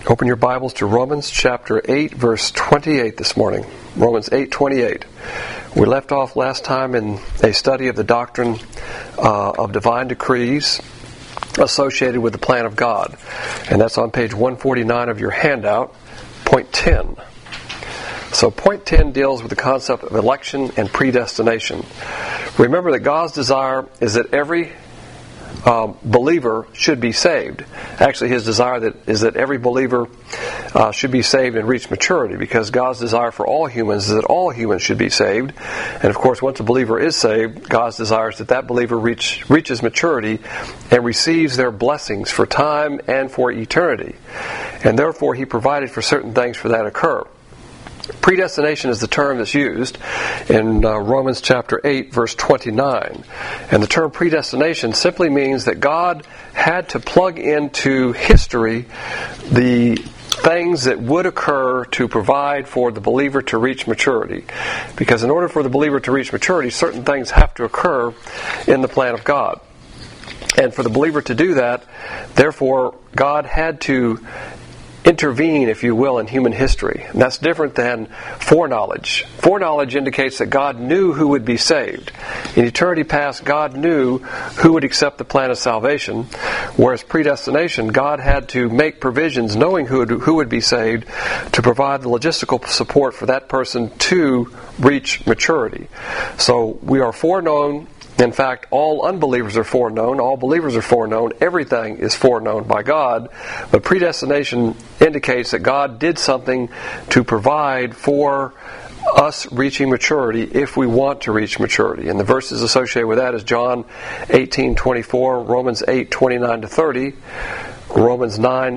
Open your Bibles to Romans chapter 8, verse 28 this morning. Romans 8:28. We left off last time in a study of the doctrine of divine decrees associated with the plan of God. And that's on page 149 of your handout, point 10. So point 10 deals with the concept of election and predestination. Remember that God's desire is that every believer should be saved. Actually, His desire is that every believer should be saved and reach maturity, because God's desire for all humans is that all humans should be saved. And of course, once a believer is saved, God's desire is that that believer reaches maturity and receives their blessings for time and for eternity. And therefore, He provided for certain things for that to occur. Predestination is the term that's used in Romans chapter 8, verse 29. And the term predestination simply means that God had to plug into history the things that would occur to provide for the believer to reach maturity. Because in order for the believer to reach maturity, certain things have to occur in the plan of God. And for the believer to do that, therefore, God had to intervene, if you will, in human history. And that's different than foreknowledge. Foreknowledge indicates that God knew who would be saved. In eternity past, God knew who would accept the plan of salvation, whereas predestination, God had to make provisions, knowing who would be saved, to provide the logistical support for that person to reach maturity. So we are foreknown. In fact, all unbelievers are foreknown, all believers are foreknown, everything is foreknown by God, but predestination indicates that God did something to provide for us reaching maturity if we want to reach maturity. And the verses associated with that is John 18:24, Romans 8:29-30, Romans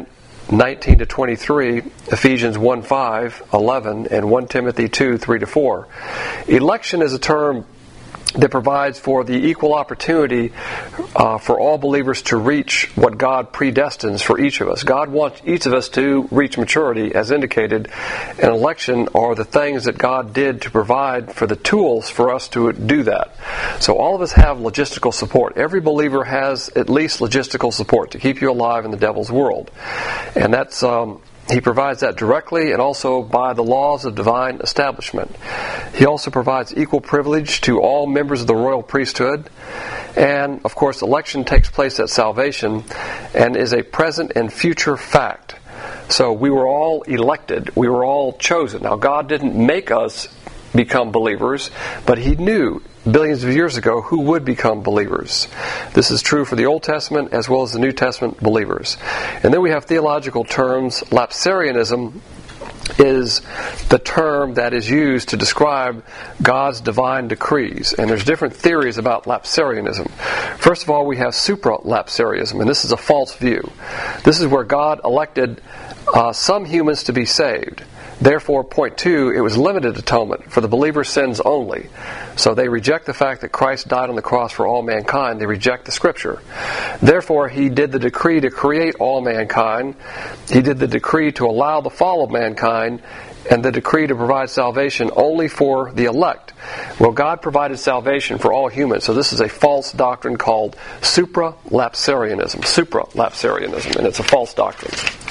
9:19-23, Ephesians 1:5, 11, and 1 Timothy 2:3-4. Election is a term that provides for the equal opportunity for all believers to reach what God predestines for each of us. God wants each of us to reach maturity, as indicated, and election are the things that God did to provide for the tools for us to do that. So all of us have logistical support. Every believer has at least logistical support to keep you alive in the devil's world. And that's He provides that directly and also by the laws of divine establishment. He also provides equal privilege to all members of the royal priesthood. And, of course, election takes place at salvation and is a present and future fact. So we were all elected. We were all chosen. Now, God didn't make us become believers, but He knew billions of years ago who would become believers. This is true for the Old Testament as well as the New Testament believers. And then we have theological terms. Lapsarianism is the term that is used to describe God's divine decrees. And there's different theories about lapsarianism. First of all, we have supralapsarianism, and this is a false view. This is where God elected some humans to be saved. Therefore, point 2, it was limited atonement for the believer's sins only. So they reject the fact that Christ died on the cross for all mankind. They reject the Scripture. Therefore, He did the decree to create all mankind. He did the decree to allow the fall of mankind, and the decree to provide salvation only for the elect. Well, God provided salvation for all humans, so this is a false doctrine called supralapsarianism. Supralapsarianism, and it's a false doctrine.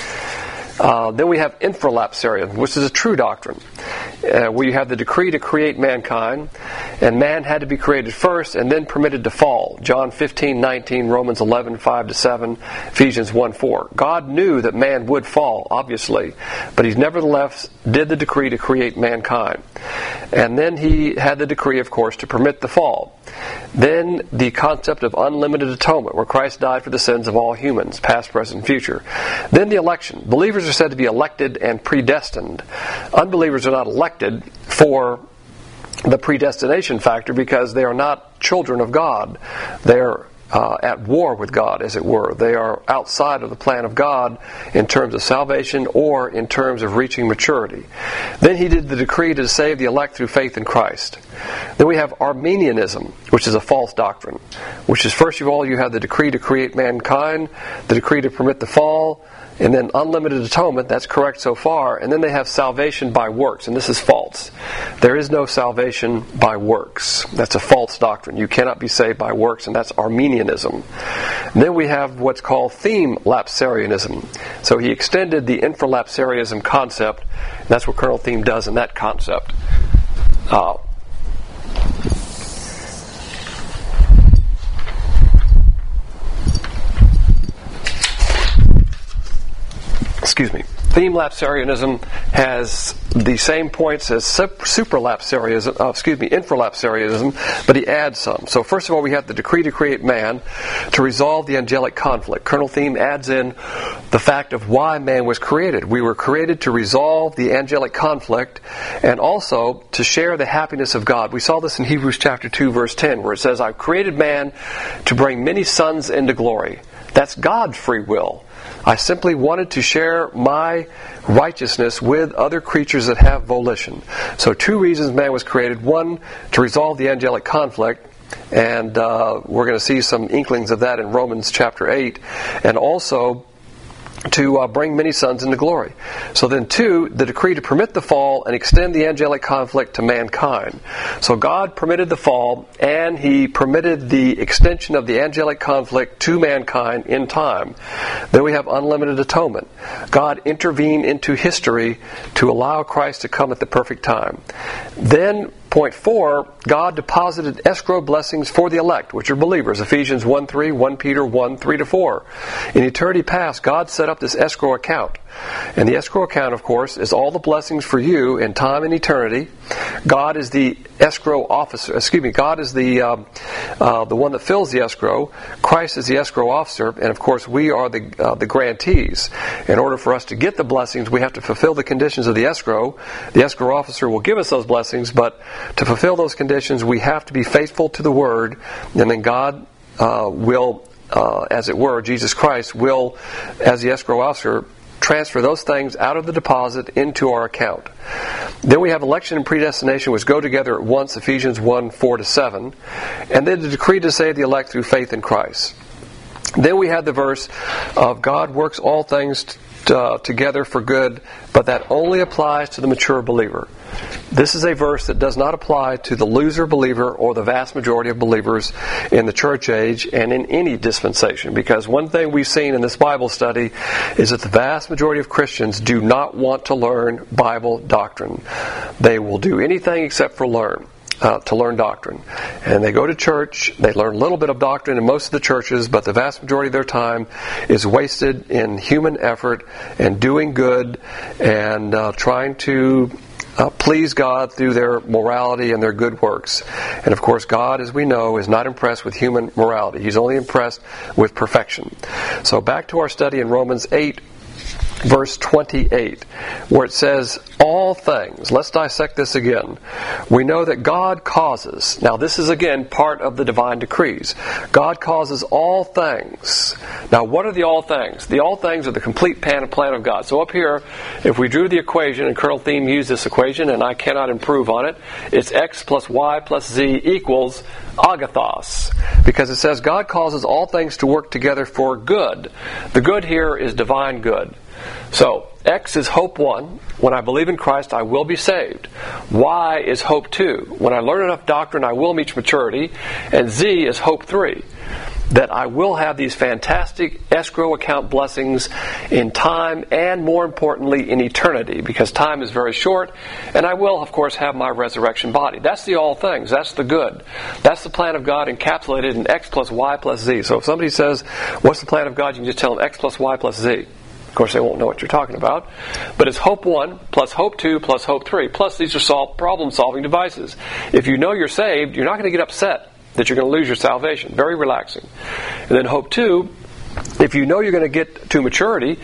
Then we have infralapsarianism, which is a true doctrine, where you have the decree to create mankind, and man had to be created first and then permitted to fall. John 15:19, Romans 11:5-7, Ephesians 1:4. God knew that man would fall, obviously, but He nevertheless did the decree to create mankind. And then He had the decree, of course, to permit the fall. Then the concept of unlimited atonement, where Christ died for the sins of all humans, past, present, future. Then the election. Believers are said to be elected and predestined. Unbelievers are not elected for the predestination factor because they are not children of God. They are at war with God, as it were. They are outside of the plan of God in terms of salvation or in terms of reaching maturity. Then He did the decree to save the elect through faith in Christ. Then we have Arminianism, which is a false doctrine, which is, first of all, you have the decree to create mankind, the decree to permit the fall, and then unlimited atonement. That's correct so far. And then they have salvation by works, and this is false. There is no salvation by works. That's a false doctrine. You cannot be saved by works, and that's Arminianism. And then we have what's called theme lapsarianism. So he extended the infralapsarianism concept. And that's what Colonel Thiem does in that concept. Theme lapsarianism has the same points as infralapsarianism, but he adds some. So first of all, we have the decree to create man to resolve the angelic conflict. Colonel Thiem adds in the fact of why man was created. We were created to resolve the angelic conflict and also to share the happiness of God. We saw this in Hebrews chapter 2, verse 10, where it says, I've created man to bring many sons into glory. That's God's free will. I simply wanted to share my righteousness with other creatures that have volition. So 2 reasons man was created. 1, to resolve the angelic conflict. And we're going to see some inklings of that in Romans chapter 8. And also to bring many sons into glory. So then 2, the decree to permit the fall and extend the angelic conflict to mankind. So God permitted the fall, and He permitted the extension of the angelic conflict to mankind in time. Then we have unlimited atonement. God intervened into history to allow Christ to come at the perfect time. Then point 4, God deposited escrow blessings for the elect, which are believers. Ephesians 1:3, 1 Peter 1:3-4. In eternity past, God set up this escrow account. And the escrow account, of course, is all the blessings for you in time and eternity. God is the escrow officer. God is the one that fills the escrow. Christ is the escrow officer, and of course, we are the grantees. In order for us to get the blessings, we have to fulfill the conditions of the escrow. The escrow officer will give us those blessings, but to fulfill those conditions, we have to be faithful to the Word, and then God will, as it were, Jesus Christ will, as the escrow officer, transfer those things out of the deposit into our account. Then we have election and predestination, which go together at once, Ephesians 1:4-7. And then the decree to save the elect through faith in Christ. Then we have the verse of God works all things together for good, but that only applies to the mature believer. This is a verse that does not apply to the loser believer or the vast majority of believers in the church age and in any dispensation. Because one thing we've seen in this Bible study is that the vast majority of Christians do not want to learn Bible doctrine. They will do anything except for to learn doctrine. And they go to church, they learn a little bit of doctrine in most of the churches, but the vast majority of their time is wasted in human effort and doing good and trying to please God through their morality and their good works. And of course, God, as we know, is not impressed with human morality. He's only impressed with perfection. So back to our study in Romans 8, verse 28, where it says, all things. Let's dissect this again. We know that God causes. Now this is again part of the divine decrees. God causes all things. Now what are the all things? The all things are the complete plan of God. So up here, if we drew the equation, and Colonel Thiem used this equation, and I cannot improve on it, it's x plus y plus z equals agathos. Because it says God causes all things to work together for good. The good here is divine good. So, X is hope 1. When I believe in Christ, I will be saved. Y is hope 2. When I learn enough doctrine, I will reach maturity. And Z is hope 3. That I will have these fantastic escrow account blessings in time and, more importantly, in eternity, because time is very short, and I will, of course, have my resurrection body. That's the all things. That's the good. That's the plan of God encapsulated in X plus Y plus Z. So if somebody says, what's the plan of God? You can just tell them X plus Y plus Z. Of course, they won't know what you're talking about. But it's hope 1 plus hope 2 plus hope 3. Plus, these are problem-solving devices. If you know you're saved, you're not going to get upset that you're going to lose your salvation. Very relaxing. And then hope 2, if you know you're going to get to maturity,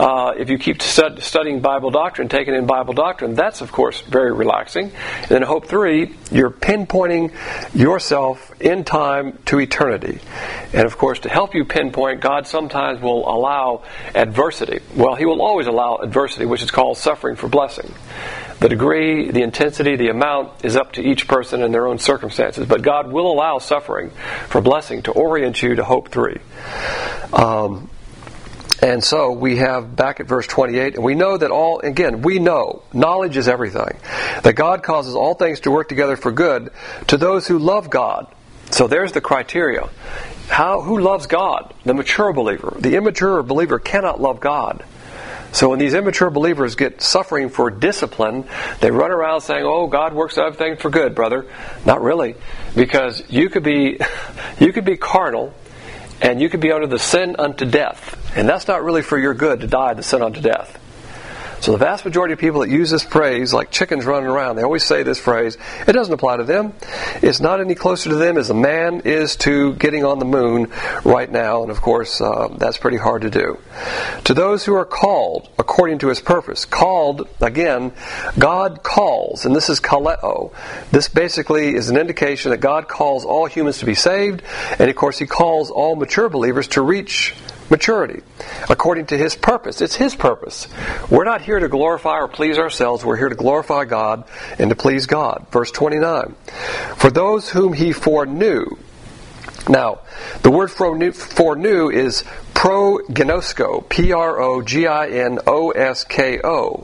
if you keep studying Bible doctrine, taking in Bible doctrine, that's, of course, very relaxing. And then hope 3, you're pinpointing yourself in time to eternity. And, of course, to help you pinpoint, God sometimes will allow adversity. Well, He will always allow adversity, which is called suffering for blessing. The degree, the intensity, the amount is up to each person in their own circumstances. But God will allow suffering for blessing to orient you to hope 3. And so we have back at verse 28, and we know that we know, knowledge is everything, that God causes all things to work together for good to those who love God So there's the criteria. Who loves God? The mature believer. The immature believer cannot love God. So when these immature believers get suffering for discipline, they run around saying, "Oh, God works everything for good, brother." Not really, because you could be carnal, and you could be under the sin unto death, and that's not really for your good to die the sin unto death. So the vast majority of people that use this phrase, like chickens running around, they always say this phrase. It doesn't apply to them. It's not any closer to them as a man is to getting on the moon right now, and of course, that's pretty hard to do. To those who are called according to His purpose. Called, again, God calls, and this is kaleo. This basically is an indication that God calls all humans to be saved, and of course He calls all mature believers to reach maturity according to His purpose. It's His purpose. We're not here to glorify or please ourselves. We're here to glorify God and to please God. Verse 29. For those whom He foreknew. Now, the word foreknew is proginosko, Proginosko.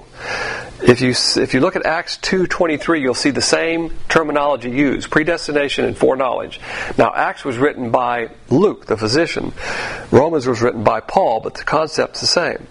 If you look at Acts 2:23, you'll see the same terminology used, predestination and foreknowledge. Now, Acts was written by Luke, the physician. Romans was written by Paul, but the concept's the same.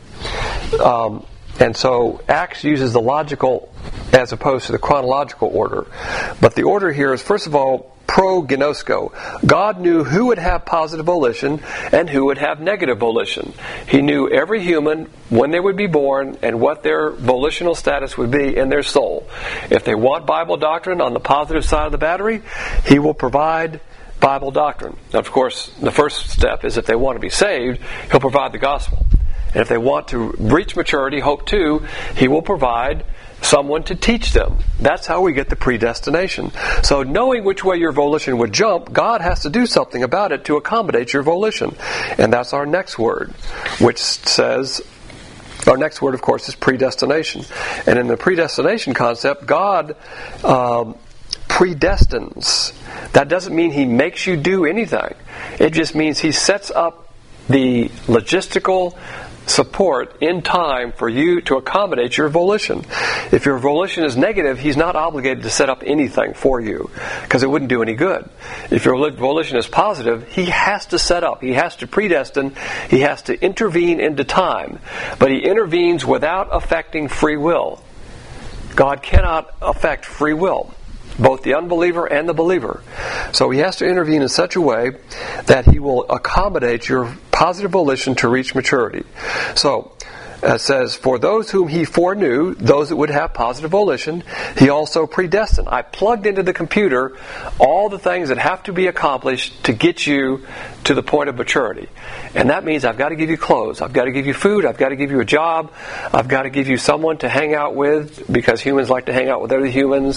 And so Acts uses the logical as opposed to the chronological order. But the order here is, first of all, proginosko. God knew who would have positive volition and who would have negative volition. He knew every human, when they would be born, and what their volitional status would be in their soul. If they want Bible doctrine on the positive side of the battery, He will provide Bible doctrine. Now, of course, the first step is if they want to be saved, He'll provide the gospel. And if they want to reach maturity, hope to, He will provide someone to teach them. That's how we get the predestination. So knowing which way your volition would jump, God has to do something about it to accommodate your volition. And that's our next word, which says, our next word, of course, is predestination. And in the predestination concept, God predestines. That doesn't mean He makes you do anything. It just means He sets up the logistical support in time for you to accommodate your volition. If your volition is negative, He's not obligated to set up anything for you because it wouldn't do any good. If your volition is positive, He has to set up. He has to predestine. He has to intervene into time. But He intervenes without affecting free will. God cannot affect free will, both the unbeliever and the believer. So He has to intervene in such a way that He will accommodate your positive volition to reach maturity. So, it says, for those whom He foreknew, those that would have positive volition, He also predestined. I plugged into the computer all the things that have to be accomplished to get you to the point of maturity. And that means I've got to give you clothes, I've got to give you food, I've got to give you a job, I've got to give you someone to hang out with, because humans like to hang out with other humans.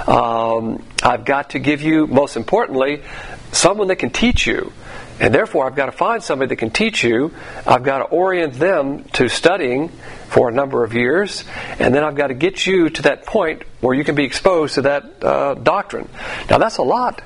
I've got to give you, most importantly, someone that can teach you. And therefore, I've got to find somebody that can teach you. I've got to orient them to studying for a number of years. And then I've got to get you to that point where you can be exposed to that doctrine. Now, that's a lot.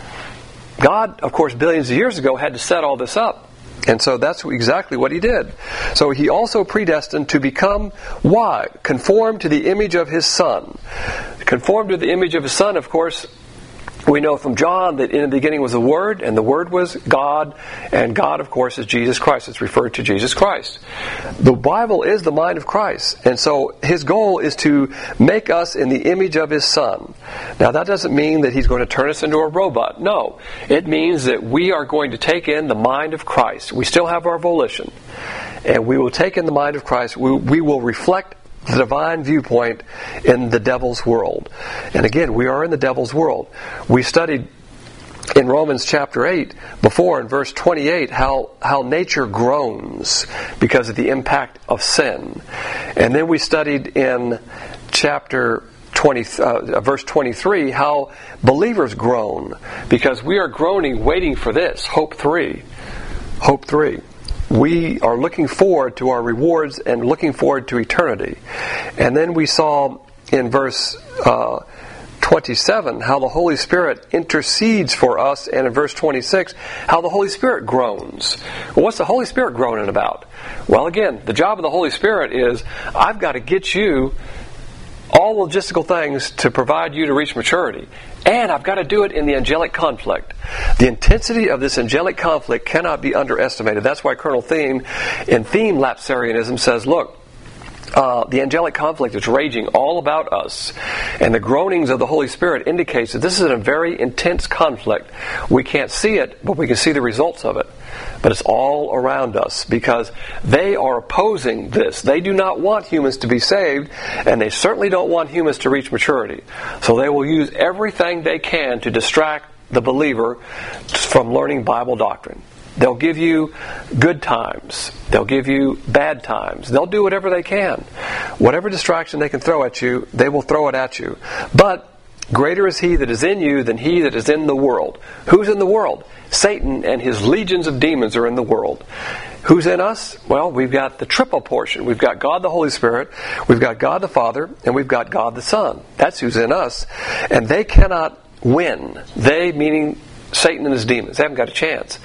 God, of course, billions of years ago had to set all this up. And so that's exactly what He did. So He also predestined to become, why? Conformed to the image of His Son. Conformed to the image of His Son, of course, we know from John that in the beginning was the Word, and the Word was God, and God, of course, is Jesus Christ. It's referred to Jesus Christ. The Bible is the mind of Christ, and so His goal is to make us in the image of His Son. Now, that doesn't mean that He's going to turn us into a robot. No. It means that we are going to take in the mind of Christ. We still have our volition, and we will take in the mind of Christ. We will reflect the divine viewpoint in the devil's world. And again, we are in the devil's world. We studied in Romans chapter 8 before, in verse 28, how nature groans because of the impact of sin. And then we studied in chapter 20, verse 23 how believers groan because we are groaning waiting for this, hope 3. Hope 3. We are looking forward to our rewards and looking forward to eternity. And then we saw in verse 27 how the Holy Spirit intercedes for us, and in verse 26 how the Holy Spirit groans. Well, what's the Holy Spirit groaning about? Well, again, the job of the Holy Spirit is I've got to get you all logistical things to provide you to reach maturity. And I've got to do it in the angelic conflict. The intensity of this angelic conflict cannot be underestimated. That's why Colonel Thiem, in Theme Lapsarianism, says, look, the angelic conflict is raging all about us, and the groanings of the Holy Spirit indicates that this is a very intense conflict. We can't see it, but we can see the results of it. But it's all around us because they are opposing this. They do not want humans to be saved, and they certainly don't want humans to reach maturity. So they will use everything they can to distract the believer from learning Bible doctrine. They'll give you good times. They'll give you bad times. They'll do whatever they can. Whatever distraction they can throw at you, they will throw it at you. But greater is He that is in you than he that is in the world. Who's in the world? Satan and his legions of demons are in the world. Who's in us? Well, we've got the triple portion. We've got God the Holy Spirit, we've got God the Father, and we've got God the Son. That's who's in us. And they cannot win. They, meaning Satan and his demons, they haven't got a chance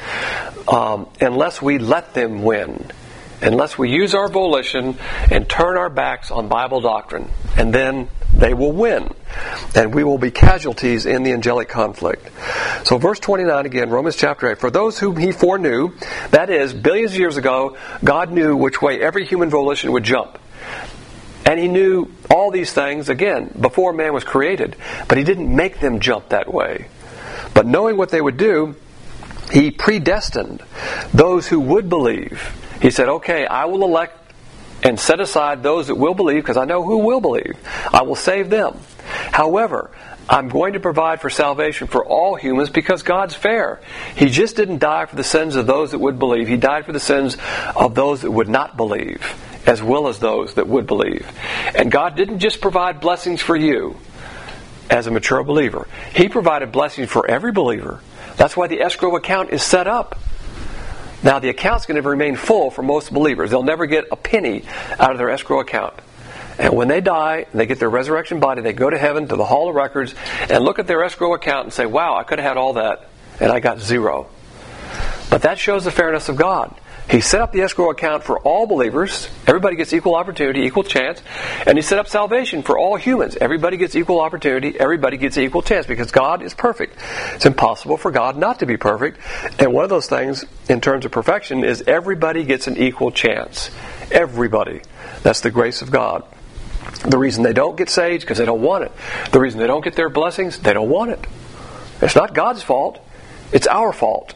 unless we let them win, unless we use our volition and turn our backs on Bible doctrine, and then they will win, and we will be casualties in the angelic conflict. So verse 29 again, Romans chapter 8, for those whom He foreknew, that is, billions of years ago, God knew which way every human volition would jump. And He knew all these things, again, before man was created, but He didn't make them jump that way. But knowing what they would do, He predestined those who would believe. He said, okay, I will elect and set aside those that will believe, because I know who will believe. I will save them. However, I'm going to provide for salvation for all humans because God's fair. He just didn't die for the sins of those that would believe. He died for the sins of those that would not believe, as well as those that would believe. And God didn't just provide blessings for you as a mature believer. He provided blessings for every believer. That's why the escrow account is set up. Now, the account's going to remain full for most believers. They'll never get a penny out of their escrow account. And when they die, and they get their resurrection body, they go to heaven, to the Hall of Records, and look at their escrow account and say, wow, I could have had all that, and I got zero. But that shows the fairness of God. He set up the escrow account for all believers. Everybody gets equal opportunity, equal chance. And He set up salvation for all humans. Everybody gets equal opportunity. Everybody gets equal chance because God is perfect. It's impossible for God not to be perfect. And one of those things in terms of perfection is everybody gets an equal chance. Everybody. That's the grace of God. The reason they don't get saved is because they don't want it. The reason they don't get their blessings, they don't want it. It's not God's fault. It's our fault.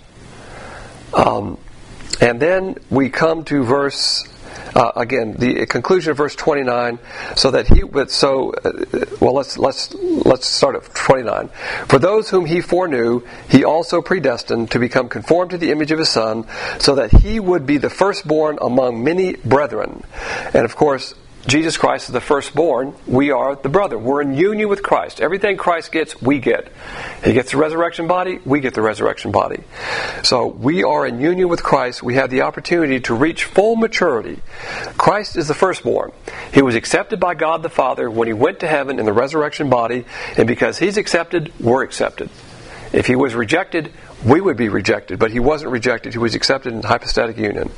And then we come to verse, again, the conclusion of verse 29. Let's start at 29. For those whom He foreknew, He also predestined to become conformed to the image of His Son, so that He would be the firstborn among many brethren. And of course, Jesus Christ is the firstborn. We are the brethren. We're in union with Christ. Everything Christ gets, we get. He gets the resurrection body, we get the resurrection body. So we are in union with Christ. We have the opportunity to reach full maturity. Christ is the firstborn. He was accepted by God the Father when He went to heaven in the resurrection body, and because He's accepted, we're accepted. If He was rejected, we would be rejected, but He wasn't rejected. He was accepted in hypostatic union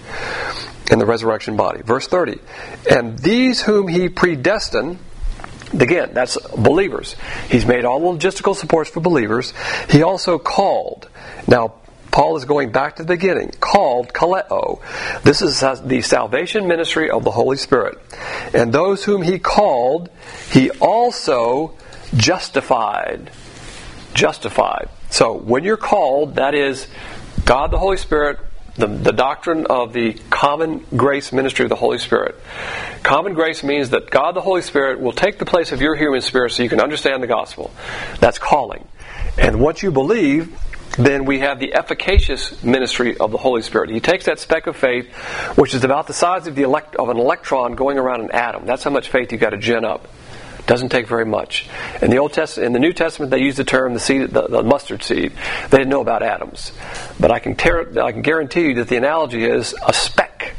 in the resurrection body. Verse 30. And these whom He predestined, again, that's believers. He's made all the logistical supports for believers. He also called. Now, Paul is going back to the beginning. Called, kaleo. This is the salvation ministry of the Holy Spirit. And those whom He called, He also justified. Justified. So, when you're called, that is God the Holy Spirit, the doctrine of the common grace ministry of the Holy Spirit. Common grace means that God the Holy Spirit will take the place of your human spirit so you can understand the gospel. That's calling. And once you believe, then we have the efficacious ministry of the Holy Spirit. He takes that speck of faith, which is about the size of an electron going around an atom. That's how much faith you've got to gin up. Doesn't take very much. In the New Testament, they use the term the mustard seed. They didn't know about atoms, but I can guarantee you that the analogy is a speck.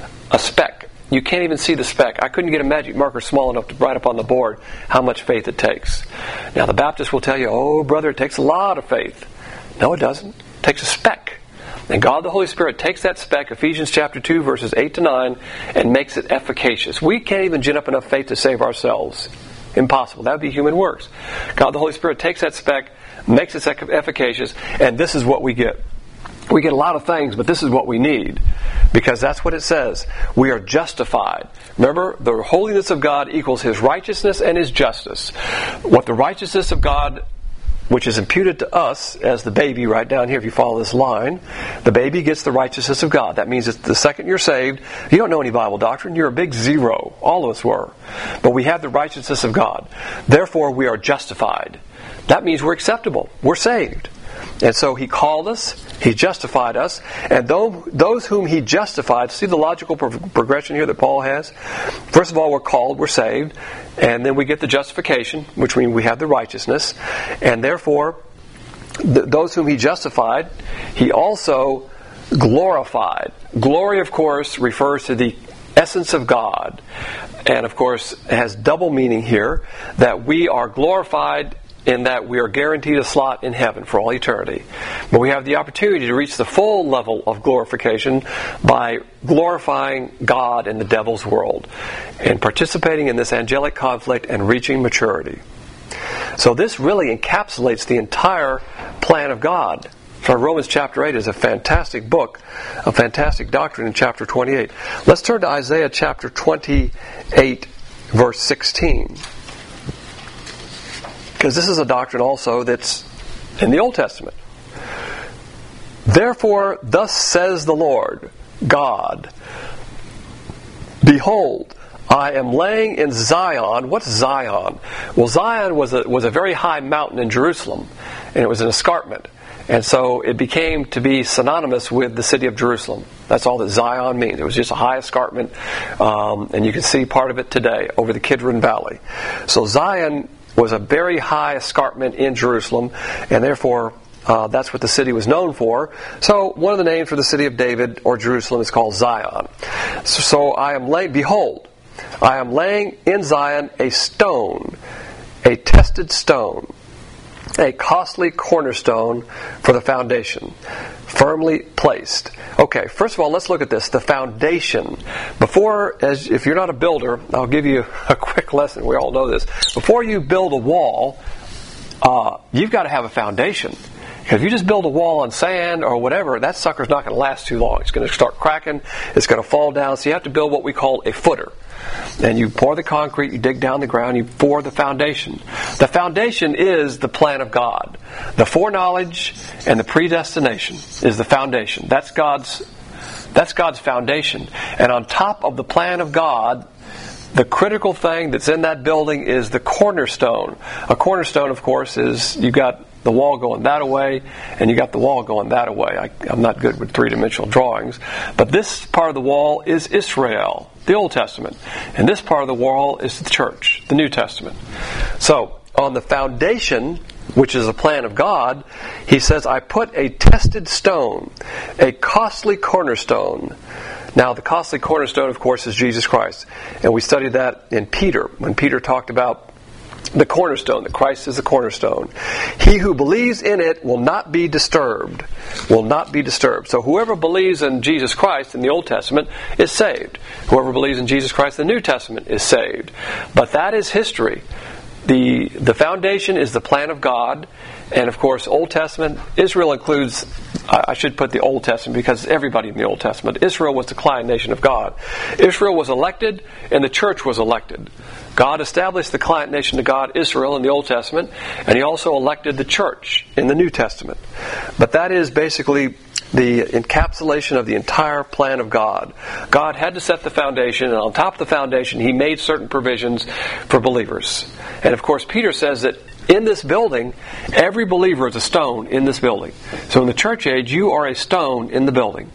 A speck. You can't even see the speck. I couldn't get a magic marker small enough to write up on the board how much faith it takes. Now the Baptists will tell you, "Oh, brother, it takes a lot of faith." No, it doesn't. It takes a speck. And God the Holy Spirit takes that speck, Ephesians chapter 2, verses 8 to 9, and makes it efficacious. We can't even gin up enough faith to save ourselves. Impossible. That would be human works. God the Holy Spirit takes that speck, makes it efficacious, and this is what we get. We get a lot of things, but this is what we need. Because that's what it says. We are justified. Remember, the holiness of God equals His righteousness and His justice. What the righteousness of God, which is imputed to us as the baby right down here, if you follow this line, the baby gets the righteousness of God. That means that the second you're saved, you don't know any Bible doctrine, you're a big zero. All of us were. But we have the righteousness of God. Therefore, we are justified. That means we're acceptable. We're saved. And so He called us, He justified us, and those whom He justified, see the logical progression here that Paul has? First of all, we're called, we're saved, and then we get the justification, which means we have the righteousness, and therefore, those whom He justified, He also glorified. Glory, of course, refers to the essence of God, and of course, has double meaning here, that we are glorified in that we are guaranteed a slot in heaven for all eternity. But we have the opportunity to reach the full level of glorification by glorifying God in the devil's world and participating in this angelic conflict and reaching maturity. So this really encapsulates the entire plan of God. So Romans chapter 8 is a fantastic book, a fantastic doctrine in chapter 28. Let's turn to Isaiah chapter 28, verse 16. Because this is a doctrine also that's in the Old Testament. Therefore, thus says the Lord, God, behold, I am laying in Zion. What's Zion? Well, Zion was a very high mountain in Jerusalem, and it was an escarpment. And so it became to be synonymous with the city of Jerusalem. That's all that Zion means. It was just a high escarpment, and you can see part of it today over the Kidron Valley. So Zion was a very high escarpment in Jerusalem, and therefore that's what the city was known for. So one of the names for the city of David or Jerusalem is called Zion. So behold, I am laying in Zion a stone, a tested stone, a costly cornerstone for the foundation, firmly placed. Okay, first of all, let's look at this. The foundation. If you're not a builder, I'll give you a quick lesson. We all know this. Before you build a wall, you've got to have a foundation. If you just build a wall on sand or whatever, that sucker's not going to last too long. It's going to start cracking. It's going to fall down. So you have to build what we call a footer. And you pour the concrete, you dig down the ground, you pour the foundation. The foundation is the plan of God. The foreknowledge and the predestination is the foundation. That's God's foundation. And on top of the plan of God, the critical thing that's in that building is the cornerstone. A cornerstone, of course, is you got the wall going that way, and you got the wall going that way. I'm not good with three-dimensional drawings. But this part of the wall is Israel, the Old Testament. And this part of the wall is the church, the New Testament. So, on the foundation, which is a plan of God, He says, I put a tested stone, a costly cornerstone. Now, the costly cornerstone, of course, is Jesus Christ. And we studied that in Peter, when Peter talked about the cornerstone, that Christ is the cornerstone. He who believes in it will not be disturbed. Will not be disturbed. So whoever believes in Jesus Christ in the Old Testament is saved. Whoever believes in Jesus Christ in the New Testament is saved. But that is history. The foundation is the plan of God. And of course, Old Testament, Israel includes, I should put the Old Testament because everybody in the Old Testament. Israel was the client nation of God. Israel was elected and the church was elected. God established the client nation of God, Israel, in the Old Testament, and He also elected the church in the New Testament. But that is basically the encapsulation of the entire plan of God. God had to set the foundation, and on top of the foundation, He made certain provisions for believers. And of course, Peter says that in this building, every believer is a stone in this building. So in the church age, you are a stone in the building.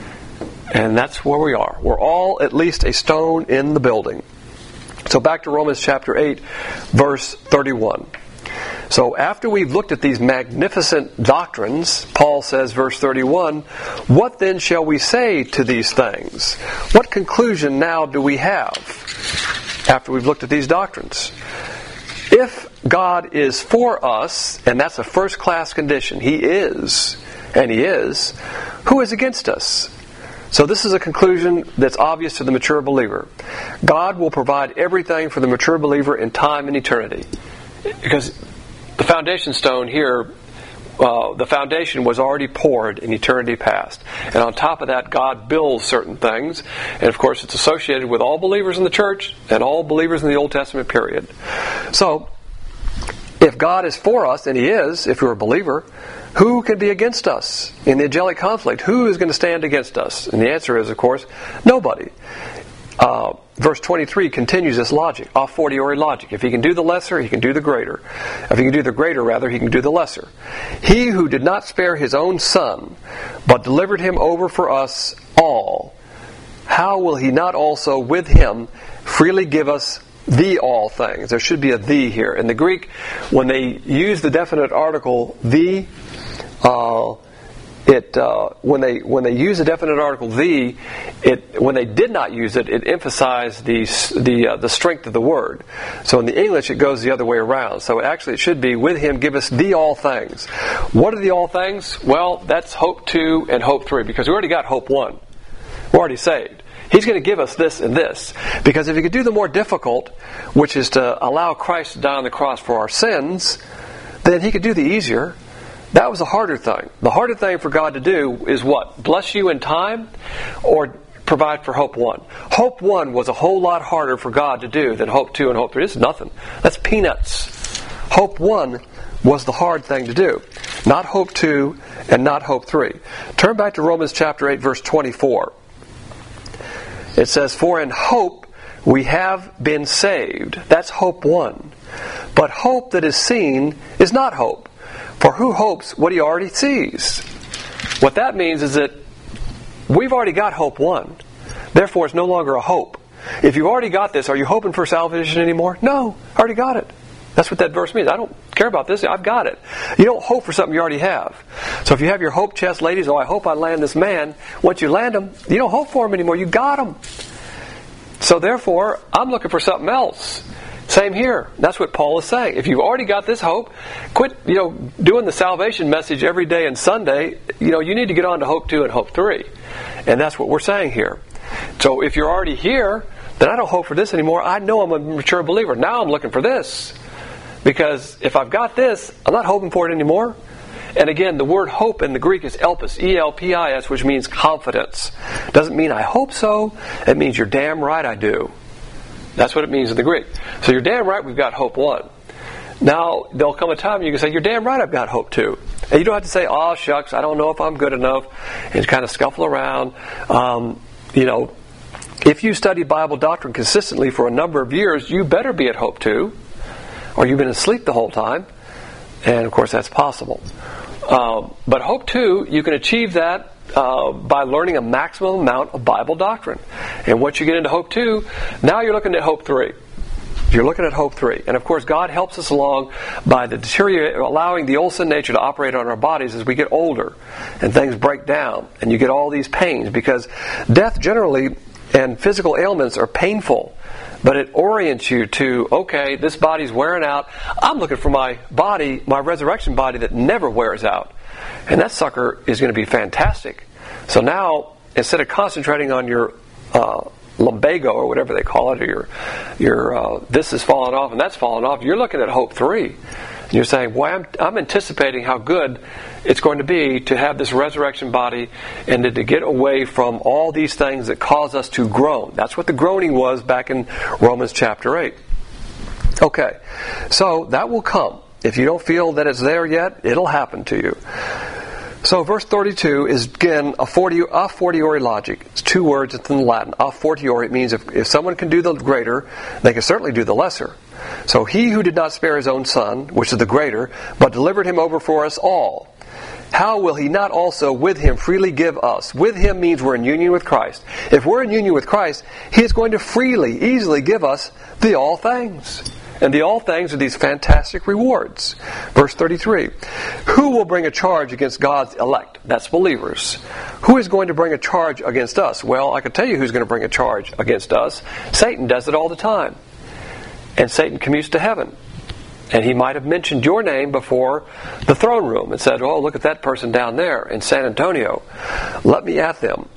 And that's where we are. We're all at least a stone in the building. So back to Romans chapter 8, verse 31. So after we've looked at these magnificent doctrines, Paul says, verse 31, what then shall we say to these things? What conclusion now do we have after we've looked at these doctrines? If God is for us, and that's a first-class condition, He is, and He is, who is against us? So this is a conclusion that's obvious to the mature believer. God will provide everything for the mature believer in time and eternity. Because the foundation stone here, the foundation was already poured in eternity past. And on top of that, God builds certain things. And of course, it's associated with all believers in the church and all believers in the Old Testament period. So, if God is for us, and He is, if you're a believer, who can be against us in the angelic conflict? Who is going to stand against us? And the answer is, of course, nobody. Verse 23 continues this logic, a fortiori logic. If He can do the lesser, He can do the greater. If He can do the greater, rather, He can do the lesser. He who did not spare His own Son, but delivered Him over for us all, how will He not also with Him freely give us the all things? There should be a "the" here. In the Greek, when they use the definite article "the," when they use the definite article "the," when they did not use it, it emphasized the strength of the word. So in the English, it goes the other way around. So actually, it should be, "With Him give us the all things." What are the all things? Well, that's hope 2 and hope 3, because we already got hope 1. We're already saved. He's going to give us this and this. Because if He could do the more difficult, which is to allow Christ to die on the cross for our sins, then He could do the easier. That was the harder thing. The harder thing for God to do is what? Bless you in time or provide for hope 1. Hope 1 was a whole lot harder for God to do than hope 2 and hope 3. This is nothing. That's peanuts. Hope 1 was the hard thing to do. Not hope 2 and not hope 3. Turn back to Romans chapter 8, verse 24. It says, "For in hope we have been saved." That's hope 1. "But hope that is seen is not hope. For who hopes what he already sees?" What that means is that we've already got hope 1. Therefore, it's no longer a hope. If you've already got this, are you hoping for salvation anymore? No, I already got it. That's what that verse means. I don't care about this. I've got it. You don't hope for something you already have. So if you have your hope chest, ladies, I hope I land this man. Once you land him, you don't hope for him anymore. You got him. So therefore, I'm looking for something else. Same here. That's what Paul is saying. If you've already got this hope, quit, doing the salvation message every day and Sunday. You need to get on to hope 2 and hope 3. And that's what we're saying here. So if you're already here, then I don't hope for this anymore. I know I'm a mature believer. Now I'm looking for this. Because if I've got this, I'm not hoping for it anymore. And again, the word hope in the Greek is elpis, E-L-P-I-S, which means confidence. Doesn't mean I hope so. It means you're damn right I do. That's what it means in the Greek. So you're damn right we've got hope 1. Now, there'll come a time you can say, you're damn right I've got hope 2. And you don't have to say, oh, shucks, I don't know if I'm good enough, and kind of scuffle around. If you study Bible doctrine consistently for a number of years, you better be at hope 2. Or you've been asleep the whole time. And of course that's possible. But hope 2, you can achieve that by learning a maximum amount of Bible doctrine. And once you get into hope 2, now you're looking at hope 3. You're looking at hope 3. And of course God helps us along by allowing the old sin nature to operate on our bodies as we get older. And things break down. And you get all these pains. Because death generally and physical ailments are painful. But it orients you to, okay, this body's wearing out. I'm looking for my body, my resurrection body that never wears out. And that sucker is going to be fantastic. So now, instead of concentrating on your lumbago or whatever they call it, or your this is falling off and that's falling off, you're looking at hope 3. And you're saying, boy, I'm anticipating how good it's going to be to have this resurrection body and to get away from all these things that cause us to groan. That's what the groaning was back in Romans chapter 8. Okay, so that will come. If you don't feel that it's there yet, it'll happen to you. So verse 32 is, again, a fortiori logic. It's 2 words. It's in Latin. A fortiori. It means if someone can do the greater, they can certainly do the lesser. So he who did not spare his own Son, which is the greater, but delivered him over for us all, how will he not also with him freely give us? With him means we're in union with Christ. If we're in union with Christ, he is going to freely, easily give us the all things. And the all things are these fantastic rewards. Verse 33. Who will bring a charge against God's elect? That's believers. Who is going to bring a charge against us? Well, I can tell you who's going to bring a charge against us. Satan does it all the time. And Satan commutes to heaven. And he might have mentioned your name before the throne room and said, oh, look at that person down there in San Antonio. Let me at them.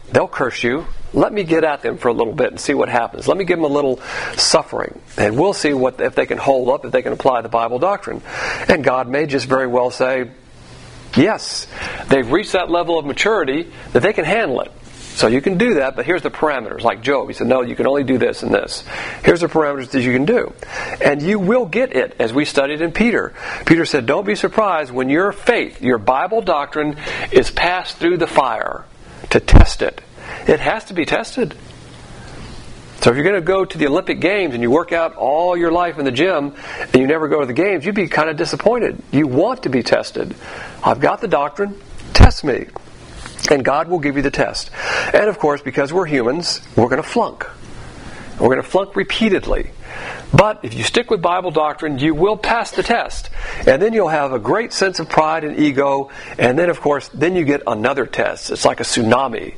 they'll curse you. Let me get at them for a little bit and see what happens. Let me give them a little suffering, and we'll see if they can hold up, if they can apply the Bible doctrine. And God may just very well say, yes, they've reached that level of maturity that they can handle it. So you can do that, but here's the parameters. Like Job, he said, no, you can only do this and this. Here's the parameters that you can do. And you will get it, as we studied in Peter. Peter said, don't be surprised when your faith, your Bible doctrine, is passed through the fire to test it. It has to be tested. So if you're going to go to the Olympic Games and you work out all your life in the gym and you never go to the games, you'd be kind of disappointed. You want to be tested. I've got the doctrine. Test me. And God will give you the test. And of course, because we're humans, we're going to flunk. We're going to flunk repeatedly. But if you stick with Bible doctrine, you will pass the test. And then you'll have a great sense of pride and ego. And then, of course, then you get another test. It's like a tsunami.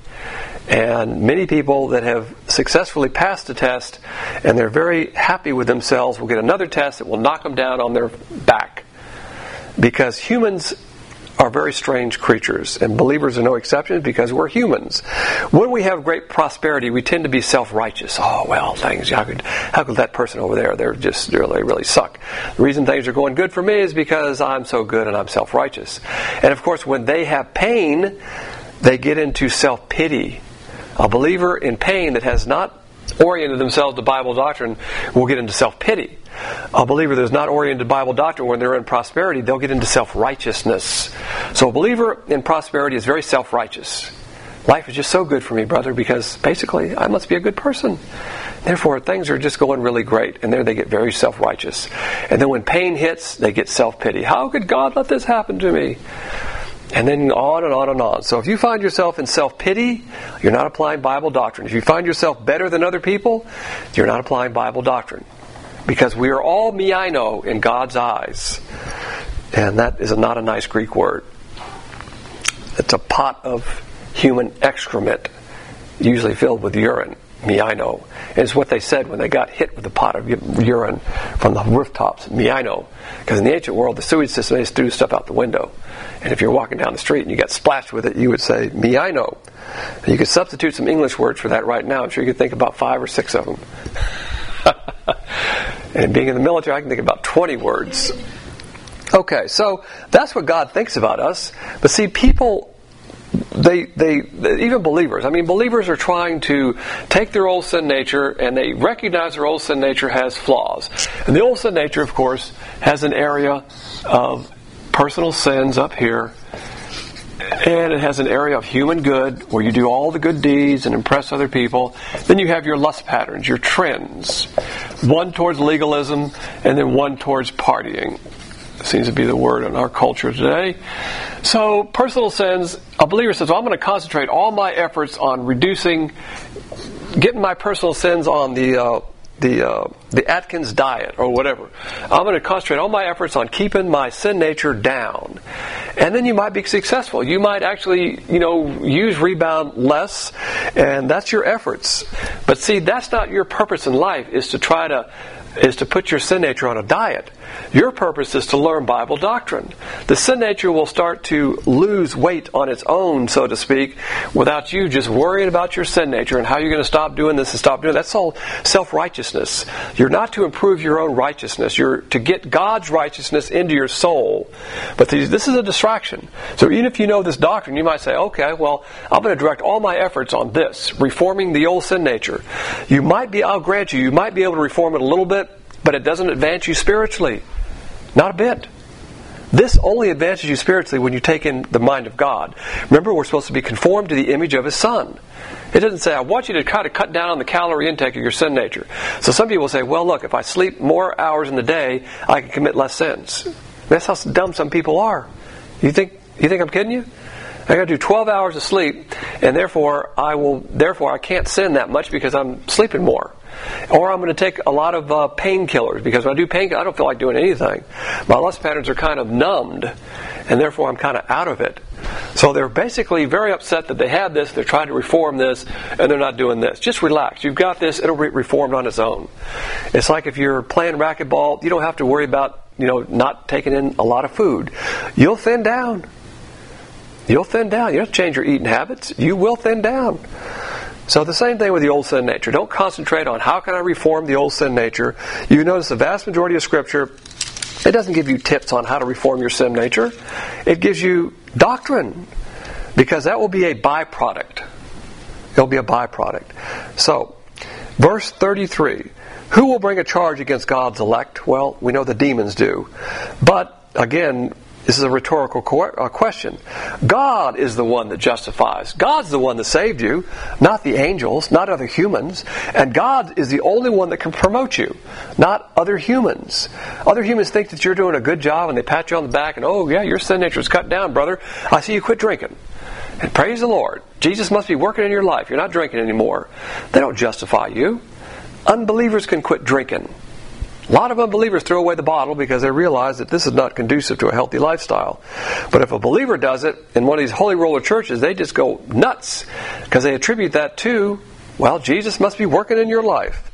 And many people that have successfully passed the test and they're very happy with themselves will get another test that will knock them down on their back. Because humans are very strange creatures, and believers are no exception because we're humans. When we have great prosperity, we tend to be self-righteous. Oh, well, things, how could that person over there, they're just really, really suck. The reason things are going good for me is because I'm so good and I'm self-righteous. And of course, when they have pain, they get into self-pity. A believer in pain that has not oriented themselves to Bible doctrine will get into self-pity. A believer that is not oriented to Bible doctrine, when they're in prosperity, they'll get into self-righteousness. So a believer in prosperity is very self-righteous. Life is just so good for me, brother, because basically I must be a good person. Therefore, things are just going really great. And there they get very self-righteous. And then when pain hits, they get self-pity. How could God let this happen to me? And then on and on and on. So if you find yourself in self-pity, you're not applying Bible doctrine. If you find yourself better than other people, you're not applying Bible doctrine. Because we are all meino in God's eyes. And that is not a nice Greek word. It's a pot of human excrement, usually filled with urine. Meino. And it's what they said when they got hit with a pot of urine from the rooftops. Meino. Because in the ancient world, the sewage system, they just threw stuff out the window. And if you're walking down the street and you got splashed with it, you would say, meino. You could substitute some English words for that right now. I'm sure you could think about 5 or 6 of them. And being in the military, I can think about 20 words. Okay, so that's what God thinks about us. But see, people, they even believers, believers are trying to take their old sin nature and they recognize their old sin nature has flaws. And the old sin nature, of course, has an area of personal sins up here. And it has an area of human good where you do all the good deeds and impress other people. Then you have your lust patterns, your trends. One towards legalism and then one towards partying. Seems to be the word in our culture today. So personal sins, a believer says, well, I'm going to concentrate all my efforts on getting my personal sins on the Atkins diet or whatever. I'm going to concentrate all my efforts on keeping my sin nature down. And then you might be successful. You might actually, use rebound less, and that's your efforts. But see, that's not your purpose in life, is to put your sin nature on a diet. Your purpose is to learn Bible doctrine. The sin nature will start to lose weight on its own, so to speak, without you just worrying about your sin nature and how you're going to stop doing this and stop doing that. That's all self-righteousness. You're not to improve your own righteousness. You're to get God's righteousness into your soul. But this is a distraction. So even if you know this doctrine, you might say, okay, well, I'm going to direct all my efforts on this, reforming the old sin nature. I'll grant you might be able to reform it a little bit, but it doesn't advance you spiritually. Not a bit. This only advances you spiritually when you take in the mind of God. Remember, we're supposed to be conformed to the image of His Son. It doesn't say, I want you to try to cut down on the calorie intake of your sin nature. So some people say, well, look, if I sleep more hours in the day, I can commit less sins. That's how dumb some people are. You think I'm kidding you? I got to do 12 hours of sleep, and therefore I can't sin that much because I'm sleeping more. Or I'm going to take a lot of painkillers, because when I do painkillers, I don't feel like doing anything. My lust patterns are kind of numbed, and therefore I'm kind of out of it. So they're basically very upset that they have this, they're trying to reform this, and they're not doing this. Just relax. You've got this, it'll be reformed on its own. It's like if you're playing racquetball, you don't have to worry about not taking in a lot of food. You'll thin down. You'll thin down. You don't have to change your eating habits. You will thin down. So the same thing with the old sin nature. Don't concentrate on how can I reform the old sin nature. You notice the vast majority of Scripture, it doesn't give you tips on how to reform your sin nature. It gives you doctrine, because that will be a byproduct. It'll be a byproduct. So, verse 33. Who will bring a charge against God's elect? Well, we know the demons do. But, again, this is a rhetorical question. God is the one that justifies. God's the one that saved you, not the angels, not other humans. And God is the only one that can promote you, not other humans. Other humans think that you're doing a good job and they pat you on the back and, oh yeah, your sin nature is cut down, brother. I see you quit drinking. And praise the Lord. Jesus must be working in your life. You're not drinking anymore. They don't justify you. Unbelievers can quit drinking. A lot of unbelievers throw away the bottle because they realize that this is not conducive to a healthy lifestyle. But if a believer does it in one of these holy roller churches, they just go nuts because they attribute that to, well, Jesus must be working in your life.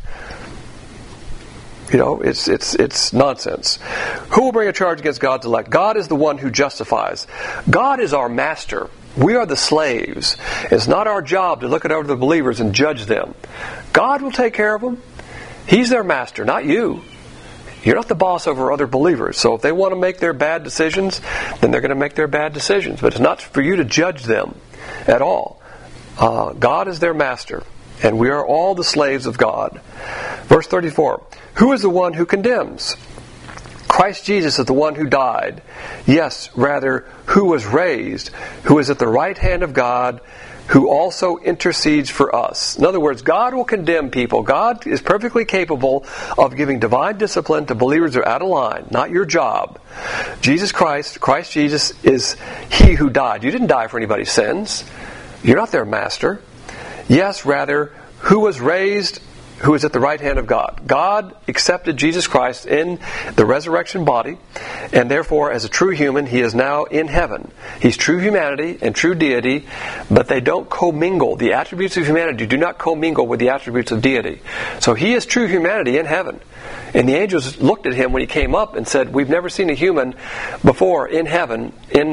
You know, it's nonsense. Who will bring a charge against God's elect? God is the one who justifies. God is our master. We are the slaves. It's not our job to look at other believers and judge them. God will take care of them. He's their master, not you. You're not the boss over other believers. So if they want to make their bad decisions, then they're going to make their bad decisions. But it's not for you to judge them at all. God is their master, and we are all the slaves of God. Verse 34. Who is the one who condemns? Christ Jesus is the one who died. Yes, rather, who was raised, who is at the right hand of God, who also intercedes for us. In other words, God will condemn people. God is perfectly capable of giving divine discipline to believers who are out of line, not your job. Christ Jesus is He who died. You didn't die for anybody's sins. You're not their master. Yes, rather, who was raised, who is at the right hand of God. God accepted Jesus Christ in the resurrection body, and therefore, as a true human, He is now in heaven. He's true humanity and true deity, but they don't commingle. The attributes of humanity do not commingle with the attributes of deity. So He is true humanity in heaven. And the angels looked at Him when He came up and said, we've never seen a human before in heaven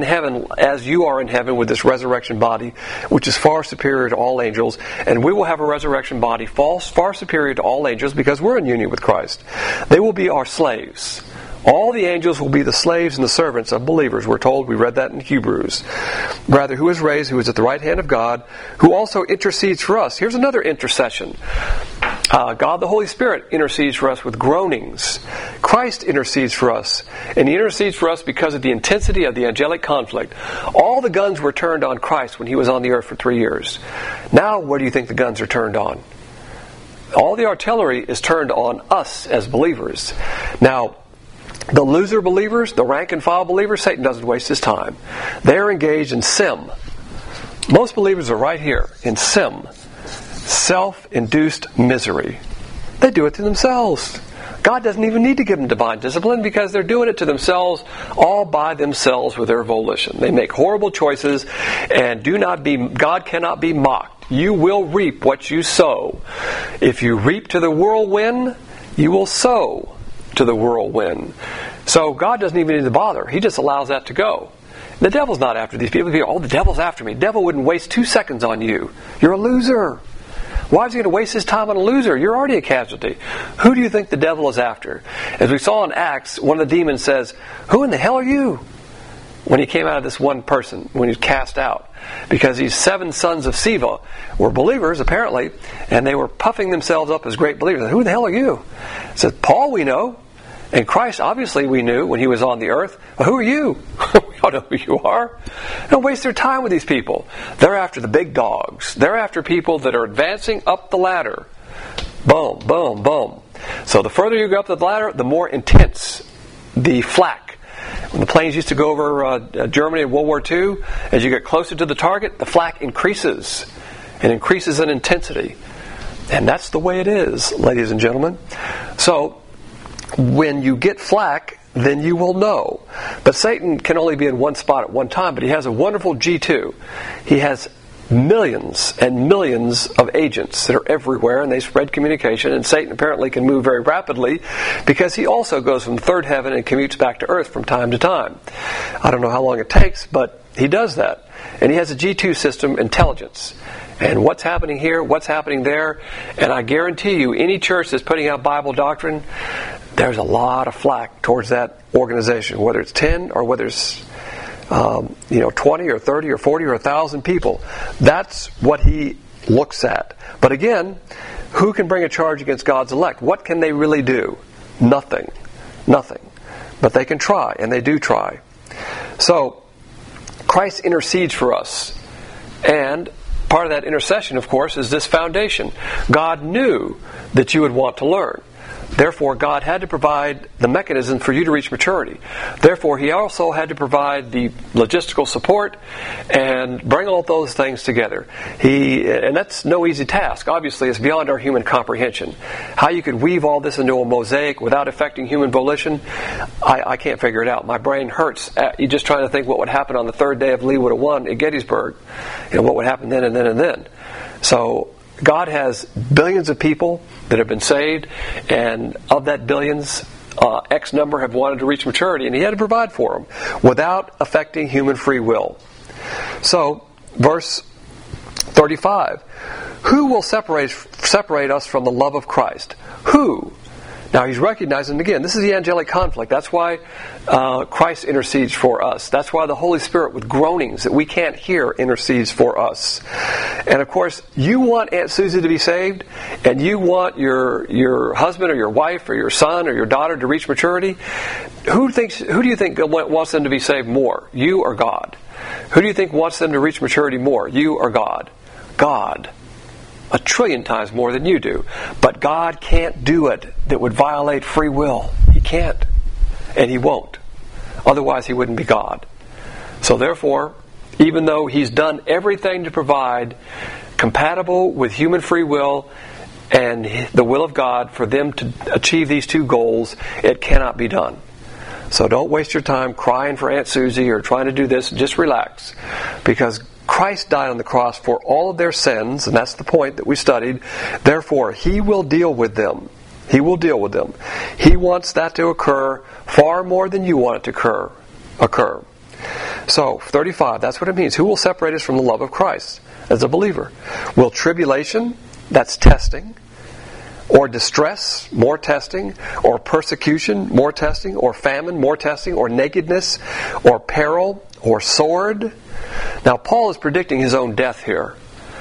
as you are in heaven with this resurrection body, which is far superior to all angels. And we will have a resurrection body far superior to all angels because we're in union with Christ. They will be our slaves. All the angels will be the slaves and the servants of believers. We're told, we read that in Hebrews. Rather, who is raised, who is at the right hand of God, who also intercedes for us. Here's another intercession. God the Holy Spirit intercedes for us with groanings. Christ intercedes for us. And He intercedes for us because of the intensity of the angelic conflict. All the guns were turned on Christ when He was on the earth for 3 years. Now, where do you think the guns are turned on? All the artillery is turned on us as believers. Now, the loser believers, the rank and file believers, Satan doesn't waste his time. They're engaged in sim. Most believers are right here in sim. Self-induced misery. They do it to themselves. God doesn't even need to give them divine discipline because they're doing it to themselves all by themselves with their volition. They make horrible choices and God cannot be mocked. You will reap what you sow. If you reap to the whirlwind, you will sow to the whirlwind. So God doesn't even need to bother. He just allows that to go. The devil's not after these people. Oh, the devil's after me. The devil wouldn't waste 2 seconds on you. You're a loser. Why is he going to waste his time on a loser? You're already a casualty. Who do you think the devil is after? As we saw in Acts, one of the demons says, who in the hell are you? When he came out of this one person, when he was cast out. Because these 7 sons of Sceva were believers, apparently, and they were puffing themselves up as great believers. Who the hell are you? He said, Paul we know, and Christ obviously we knew when He was on the earth. Well, who are you? We all know who you are. Don't waste their time with these people. They're after the big dogs. They're after people that are advancing up the ladder. Boom, boom, boom. So the further you go up the ladder, the more intense the flak. When the planes used to go over Germany in World War II, as you get closer to the target, the flak increases. It increases in intensity. And that's the way it is, ladies and gentlemen. So, when you get flak, then you will know. But Satan can only be in one spot at one time, but he has a wonderful G2. He has millions and millions of agents that are everywhere, and they spread communication, and Satan apparently can move very rapidly because he also goes from third heaven and commutes back to earth from time to time. I don't know how long it takes, but He does that. And he has a G2 system intelligence. And what's happening here, what's happening there. And I guarantee you, any church that's putting out Bible doctrine, there's a lot of flack towards that organization, whether it's 10 or whether it's 20 or 30 or 40 or 1,000 people. That's what he looks at. But again, who can bring a charge against God's elect? What can they really do? Nothing. But they can try, and they do try. So, Christ intercedes for us. And part of that intercession, of course, is this foundation. God knew that you would want to learn. Therefore, God had to provide the mechanism for you to reach maturity. Therefore, He also had to provide the logistical support and bring all those things together. And that's no easy task. Obviously, it's beyond our human comprehension. How you could weave all this into a mosaic without affecting human volition, I can't figure it out. My brain hurts. You're just trying to think what would happen on the third day if Lee would have won at Gettysburg. What would happen then and then and then. So, God has billions of people that have been saved, and of that billions, X number have wanted to reach maturity, and He had to provide for them without affecting human free will. So, verse 35, who will separate us from the love of Christ? Who? Now he's recognizing, again, this is the angelic conflict. That's why Christ intercedes for us. That's why the Holy Spirit, with groanings that we can't hear, intercedes for us. And of course, you want Aunt Susie to be saved, and you want your husband or your wife or your son or your daughter to reach maturity. Who do you think wants them to be saved more? You or God? Who do you think wants them to reach maturity more? You or God? God. 1,000,000,000 times more than you do. But God can't do it that would violate free will. He can't. And He won't. Otherwise He wouldn't be God. So therefore, even though He's done everything to provide compatible with human free will and the will of God for them to achieve these two goals, it cannot be done. So don't waste your time crying for Aunt Susie or trying to do this. Just relax. Because Christ died on the cross for all of their sins, and that's the point that we studied. Therefore, He will deal with them. He will deal with them. He wants that to occur far more than you want it to occur. So, 35, that's what it means. Who will separate us from the love of Christ as a believer? Will tribulation, that's testing, or distress, more testing, or persecution, more testing, or famine, more testing, or nakedness, or peril, or sword? Now, Paul is predicting his own death here.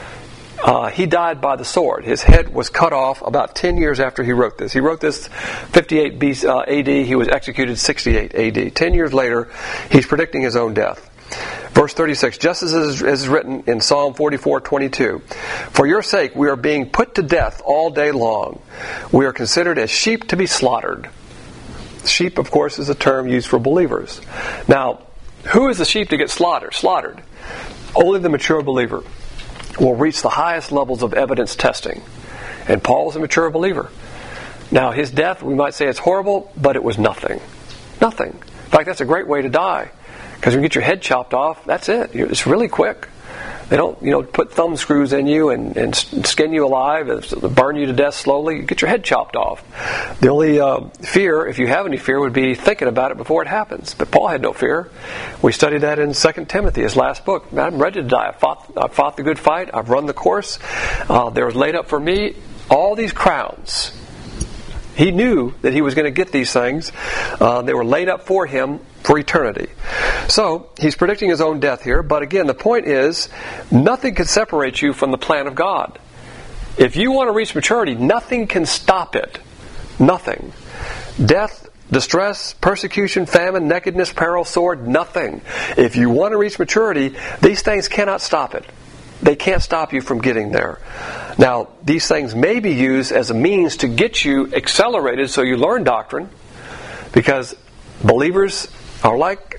He died by the sword. His head was cut off about 10 years after he wrote this. He wrote this 58 AD. He was executed 68 AD. 10 years later, he's predicting his own death. Verse 36, just as is written in Psalm 44:22, for your sake we are being put to death all day long. We are considered as sheep to be slaughtered. Sheep, of course, is a term used for believers. Now, who is the sheep to get slaughtered? Only the mature believer will reach the highest levels of evidence testing. And Paul is a mature believer. Now, his death, we might say it's horrible, but it was nothing. Nothing. In fact, that's a great way to die. Because when you get your head chopped off, that's it. It's really quick. They don't, put thumb screws in you and skin you alive, burn you to death slowly. You get your head chopped off. The only fear, if you have any fear, would be thinking about it before it happens. But Paul had no fear. We studied that in 2 Timothy, his last book. I'm ready to die. I've fought the good fight. I've run the course. There was laid up for me all these crowns. He knew that he was going to get these things. They were laid up for him for eternity. So, he's predicting his own death here, but again, the point is, nothing can separate you from the plan of God. If you want to reach maturity, nothing can stop it. Nothing. Death, distress, persecution, famine, nakedness, peril, sword, nothing. If you want to reach maturity, these things cannot stop it. They can't stop you from getting there. Now, these things may be used as a means to get you accelerated so you learn doctrine, because believers are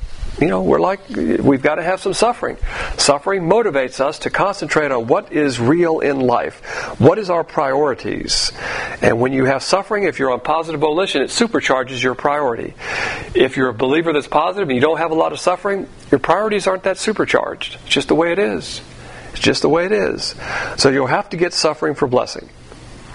we've got to have some suffering. Suffering motivates us to concentrate on what is real in life. What is our priorities? And when you have suffering, if you're on positive volition, it supercharges your priority. If you're a believer that's positive and you don't have a lot of suffering, your priorities aren't that supercharged. It's just the way it is. It's just the way it is. So you'll have to get suffering for blessing.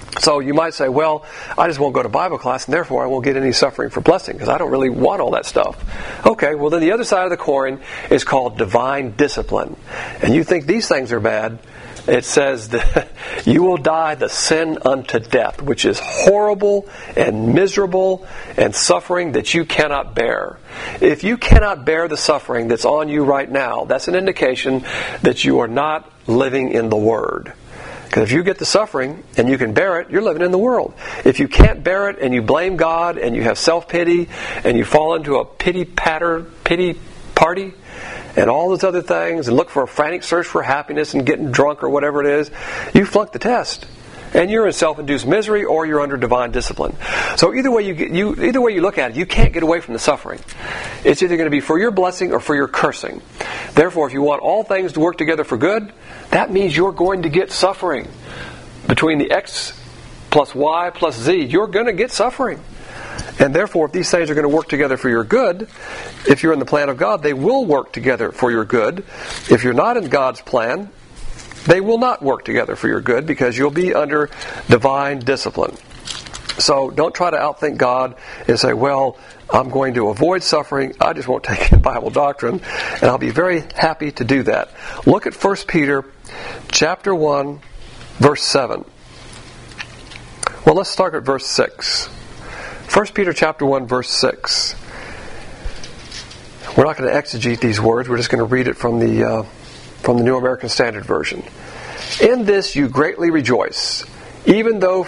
So you might say, well, I just won't go to Bible class, and therefore I won't get any suffering for blessing, because I don't really want all that stuff. Okay, well then the other side of the coin is called divine discipline. And you think these things are bad. It says that you will die the sin unto death, which is horrible and miserable and suffering that you cannot bear. If you cannot bear the suffering that's on you right now, that's an indication that you are not living in the Word. Because if you get the suffering and you can bear it, you're living in the world. If you can't bear it and you blame God and you have self-pity and you fall into a pity party and all those other things and look for a frantic search for happiness and getting drunk or whatever it is, you flunk the test. And you're in self-induced misery or you're under divine discipline. So either way you look at it, you can't get away from the suffering. It's either going to be for your blessing or for your cursing. Therefore, if you want all things to work together for good, that means you're going to get suffering. Between the X plus Y plus Z, you're going to get suffering. And therefore, if these things are going to work together for your good, if you're in the plan of God, they will work together for your good. If you're not in God's plan, they will not work together for your good, because you'll be under divine discipline. So don't try to outthink God and say, well, I'm going to avoid suffering. I just won't take in Bible doctrine. And I'll be very happy to do that. Look at 1 Peter chapter 1, verse 7. Well, let's start at verse 6. 1 Peter chapter 1, verse 6. We're not going to exegete these words. We're just going to read it from the New American Standard Version. In this you greatly rejoice, even though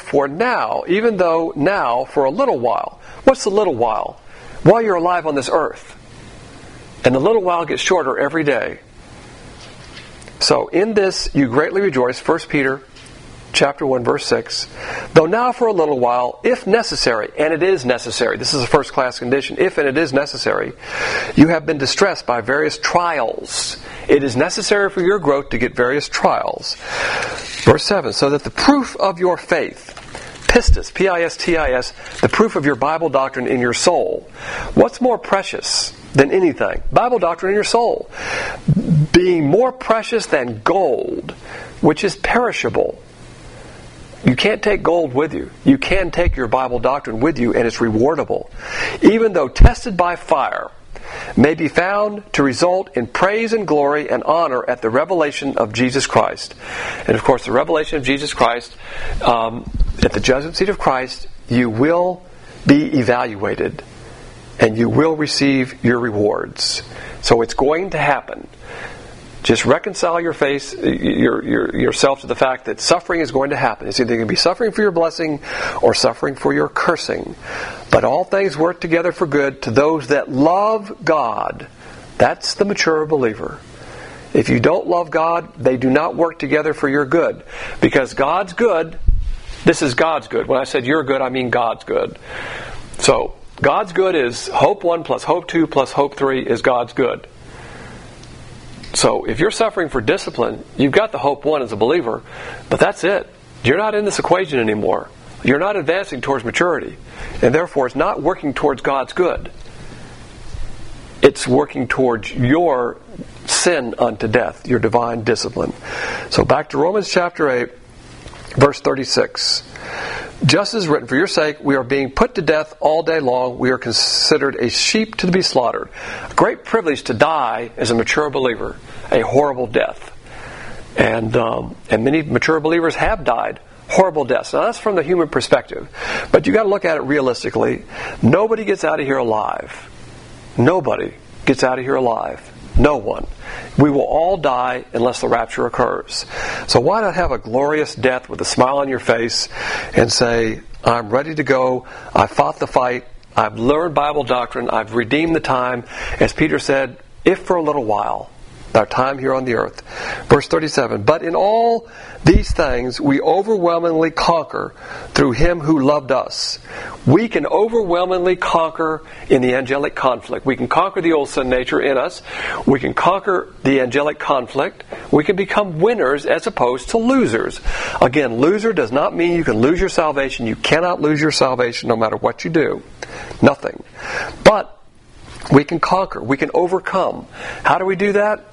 now for a little while. What's the little while? While you're alive on this earth. And the little while gets shorter every day. So in this you greatly rejoice, 1 Peter chapter 1, verse 6. Though now for a little while, if necessary, and it is necessary, this is a first class condition, if and it is necessary, you have been distressed by various trials. It is necessary for your growth to get various trials. Verse 7, so that the proof of your faith, pistis, P-I-S-T-I-S, the proof of your Bible doctrine in your soul. What's more precious than anything? Bible doctrine in your soul. Being more precious than gold, which is perishable. You can't take gold with you. You can take your Bible doctrine with you, and it's rewardable. Even though tested by fire, may be found to result in praise and glory and honor at the revelation of Jesus Christ. And of course, the revelation of Jesus Christ, at the judgment seat of Christ, you will be evaluated, and you will receive your rewards. So it's going to happen. Just reconcile yourself to the fact that suffering is going to happen. It's either going to be suffering for your blessing or suffering for your cursing. But all things work together for good to those that love God. That's the mature believer. If you don't love God, they do not work together for your good. Because God's good, this is God's good. When I said you're good, I mean God's good. So, God's good is hope 1 plus hope 2 plus hope 3 is God's good. So if you're suffering for discipline, you've got the hope 1 as a believer, but that's it. You're not in this equation anymore. You're not advancing towards maturity. And therefore, it's not working towards God's good. It's working towards your sin unto death, your divine discipline. So back to Romans chapter 8, verse 36. Just as written, for your sake we are being put to death all day long. We are considered a sheep to be slaughtered. A great privilege to die as a mature believer. A horrible death. And many mature believers have died horrible deaths. Now that's from the human perspective. But you got to look at it realistically. Nobody gets out of here alive. Nobody gets out of here alive. No one. We will all die unless the rapture occurs. So why not have a glorious death with a smile on your face and say, I'm ready to go. I fought the fight. I've learned Bible doctrine. I've redeemed the time. As Peter said, if for a little while, our time here on the earth. Verse 37, but in all these things we overwhelmingly conquer through Him who loved us. We can overwhelmingly conquer in the angelic conflict. We can conquer the old sin nature in us. We can conquer the angelic conflict. We can become winners as opposed to losers. Again, loser does not mean you can lose your salvation. You cannot lose your salvation no matter what you do. Nothing. But we can conquer. We can overcome. How do we do that?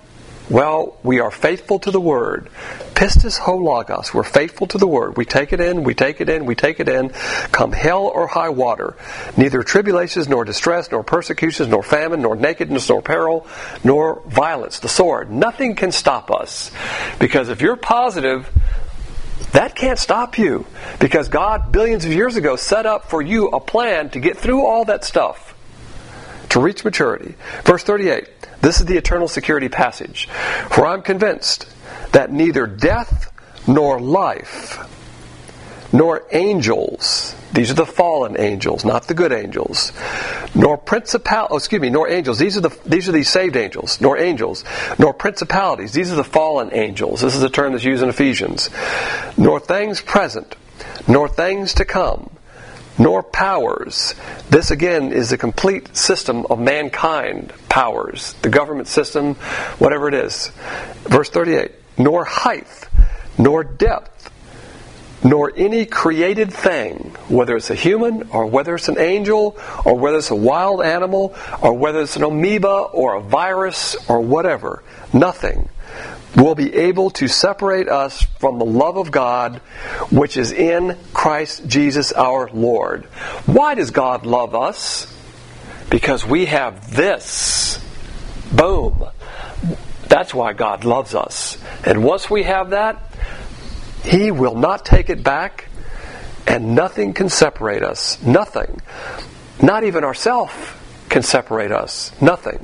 Well, we are faithful to the Word. Pistis ho logos. We're faithful to the Word. We take it in, we take it in, we take it in. Come hell or high water. Neither tribulations, nor distress, nor persecutions, nor famine, nor nakedness, nor peril, nor violence. The sword. Nothing can stop us. Because if you're positive, that can't stop you. Because God, billions of years ago, set up for you a plan to get through all that stuff. To reach maturity. Verse 38. This is the eternal security passage. For I'm convinced that neither death nor life, nor angels, these are the fallen angels, not the good angels, nor angels, these are the saved angels, nor angels, nor principalities, these are the fallen angels. This is a term that's used in Ephesians. Nor things present, nor things to come, nor powers. This again is the complete system of mankind powers, the government system, whatever it is. Verse 38, nor height, nor depth, nor any created thing, whether it's a human or whether it's an angel or whether it's a wild animal or whether it's an amoeba or a virus or whatever, nothing will be able to separate us from the love of God which is in Christ Jesus our Lord. Why does God love us? Because we have this. Boom. That's why God loves us. And once we have that, He will not take it back, and nothing can separate us. Nothing. Not even ourselves can separate us. Nothing.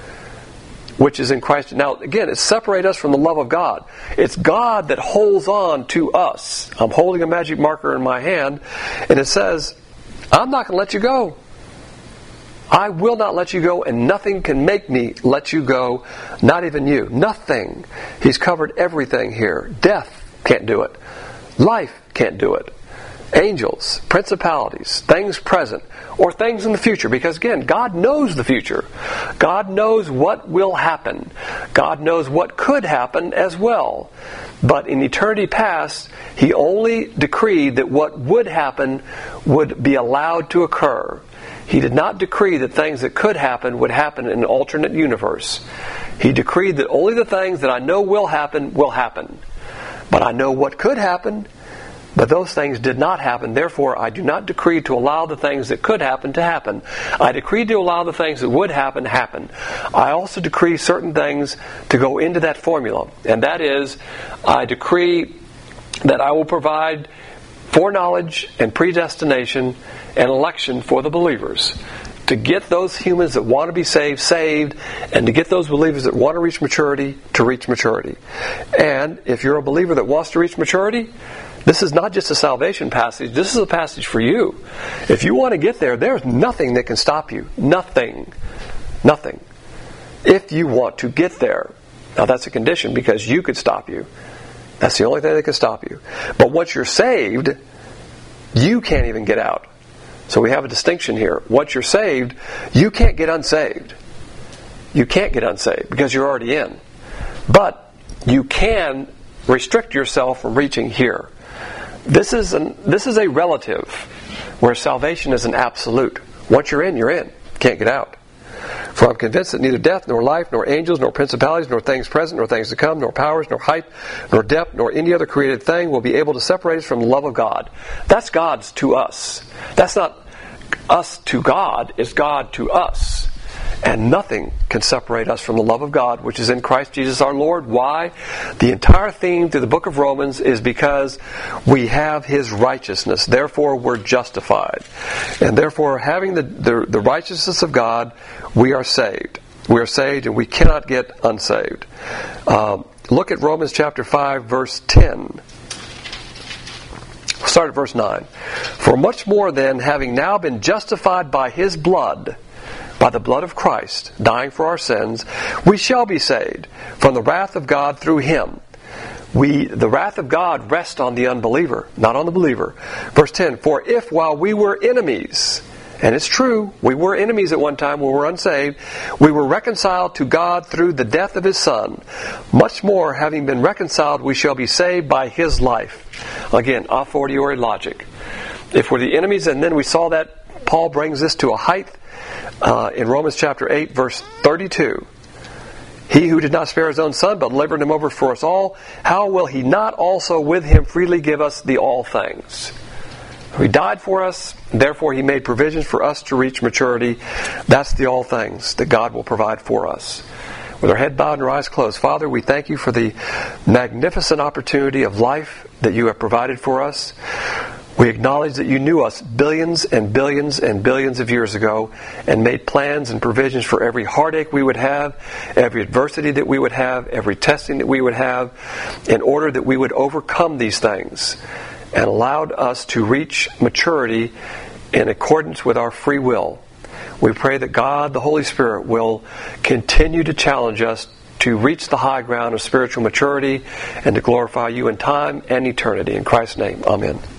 Which is in Christ. Now, again, it's separate us from the love of God. It's God that holds on to us. I'm holding a magic marker in my hand, and it says, I'm not going to let you go. I will not let you go, and nothing can make me let you go, not even you. Nothing. He's covered everything here. Death can't do it. Life can't do it. Angels, principalities, things present, or things in the future. Because again, God knows the future. God knows what will happen. God knows what could happen as well. But in eternity past, He only decreed that what would happen would be allowed to occur. He did not decree that things that could happen would happen in an alternate universe. He decreed that only the things that I know will happen. But I know what could happen. But those things did not happen. Therefore, I do not decree to allow the things that could happen to happen. I decree to allow the things that would happen. I also decree certain things to go into that formula. And that is, I decree that I will provide foreknowledge and predestination and election for the believers. To get those humans that want to be saved, and to get those believers that want to reach maturity, to reach maturity. And if you're a believer that wants to reach maturity, this is not just a salvation passage, this is a passage for you. If you want to get there, there's nothing that can stop you. Nothing. Nothing. If you want to get there. Now that's a condition, because you could stop you. That's the only thing that can stop you. But once you're saved, you can't even get out. So we have a distinction here. Once you're saved, you can't get unsaved. You can't get unsaved because you're already in. But you can restrict yourself from reaching here. This is a relative, where salvation is an absolute. Once you're in, you're in. Can't get out. For I'm convinced that neither death, nor life, nor angels, nor principalities, nor things present, nor things to come, nor powers, nor height, nor depth, nor any other created thing will be able to separate us from the love of God. That's God's to us. That's not us to God, it's God to us. And nothing can separate us from the love of God, which is in Christ Jesus our Lord. Why? The entire theme through the book of Romans is because we have His righteousness. Therefore, we're justified. And therefore, having the righteousness of God, we are saved. We are saved, and we cannot get unsaved. Look at Romans chapter 5, verse 10. Start at verse 9. For much more then, having now been justified by His blood, by the blood of Christ, dying for our sins, we shall be saved from the wrath of God through Him. The wrath of God rests on the unbeliever, not on the believer. Verse 10, for if while we were enemies, and it's true, we were enemies at one time when we were unsaved, we were reconciled to God through the death of His Son, much more, having been reconciled, we shall be saved by His life. Again, a fortiori logic. If we're the enemies, and then we saw that Paul brings this to a height, in Romans chapter 8, verse 32. He who did not spare his own Son, but delivered him over for us all, how will he not also with him freely give us the all things? He died for us, therefore he made provisions for us to reach maturity. That's the all things that God will provide for us. With our head bowed and our eyes closed, Father, we thank you for the magnificent opportunity of life that you have provided for us. We acknowledge that you knew us billions and billions and billions of years ago and made plans and provisions for every heartache we would have, every adversity that we would have, every testing that we would have, in order that we would overcome these things, and allowed us to reach maturity in accordance with our free will. We pray that God, the Holy Spirit, will continue to challenge us to reach the high ground of spiritual maturity and to glorify you in time and eternity. In Christ's name, amen.